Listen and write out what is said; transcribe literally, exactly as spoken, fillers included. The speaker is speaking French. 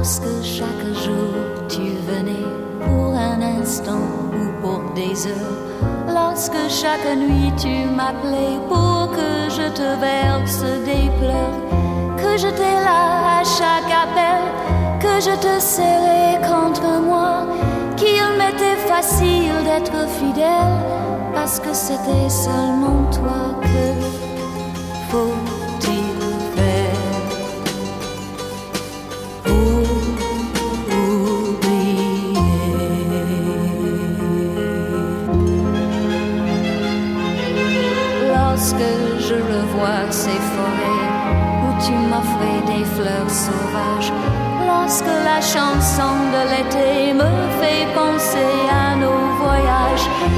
lorsque chaque jour tu venais pour un instant ou pour des heures, lorsque chaque nuit tu m'appelais pour que je te verse des pleurs, que j'étais là à chaque appel, que je te serrais contre moi, qu'il m'était facile d'être fidèle, parce que c'était seulement toi. Que faut-il faire pour oublier? Lorsque je revois ces forêts où tu m'offrais des fleurs sauvages, lorsque la chanson de l'été me fait penser à nos voyages,